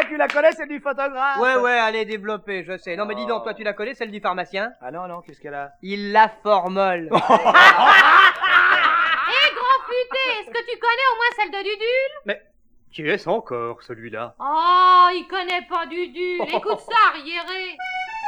tu la connais, celle du photographe. Ouais, allez, développer, je sais. Non, mais dis donc, toi, tu la connais, celle du pharmacien? Ah non, qu'est-ce qu'elle a? Il la formole. Hé, grand futé, est-ce que tu connais au moins celle de Dudule? Mais qui est-ce encore, celui-là? Oh, il connaît pas Dudule. Écoute ça, arriéré.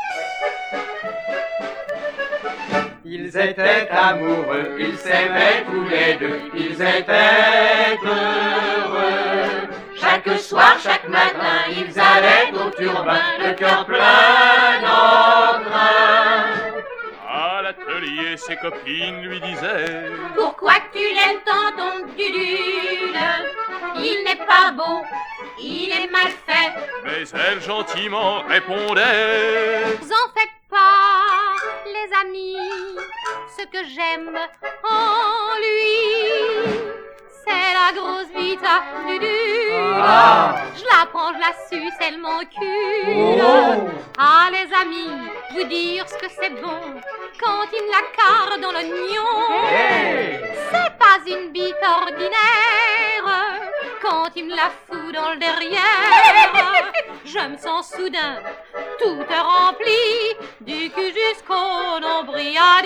Ils étaient amoureux, ils s'aimaient tous les deux, ils étaient heureux. Chaque soir, chaque matin, ils allaient au turbin, le cœur plein d'entrain. À l'atelier, ses copines lui disaient: Pourquoi tu l'aimes tant ton Dudule? Il n'est pas beau, il est mal fait. Mais elle gentiment répondait: Vous en faites pas, les amis, ce que j'aime en lui, c'est la grosse vita Dudule. Je la prends, je la suce, elle m'encule. Ah, les amis, vous dire ce que c'est bon quand il me la carre dans l'oignon. C'est pas une bite ordinaire quand il me la fout dans le derrière. Je me sens soudain tout rempli du cul jusqu'au nombril à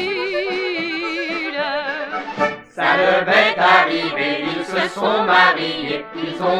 Dudule. Ça devait arriver, ils se sont mariés, ils ont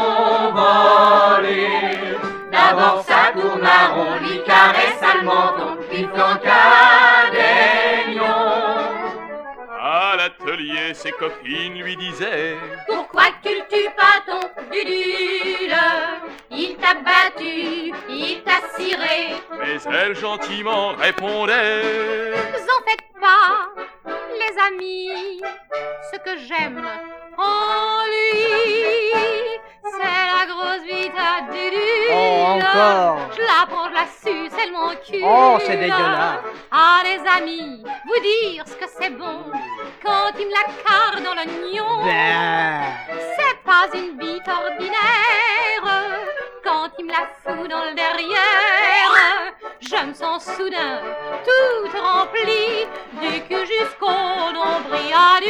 convolé. D'abord ça tourne à rond, lui caresse à le menton, puis flanqua des nions. À l'atelier, ses copines lui disaient: Pourquoi tu le tues pas ton Dudule? Il t'a battu, il t'a ciré. Mais elle gentiment répondait: Vous en faites pas, les amis, ce que j'aime en lui, c'est la grosse vita Dudule. Oh, encore. Je la prends, je la suce, elle m'encule. Oh, c'est dégueulasse. Ah, les amis, vous dire ce que c'est bon quand il me la carre dans l'oignon. C'est pas une bite ordinaire quand il me la fout dans le derrière. Je me sens soudain toute remplie du cul jusqu'au nombril à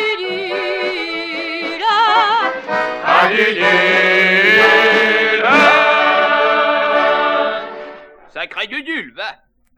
Dudule. À Dudule. Sacré Dudule, va.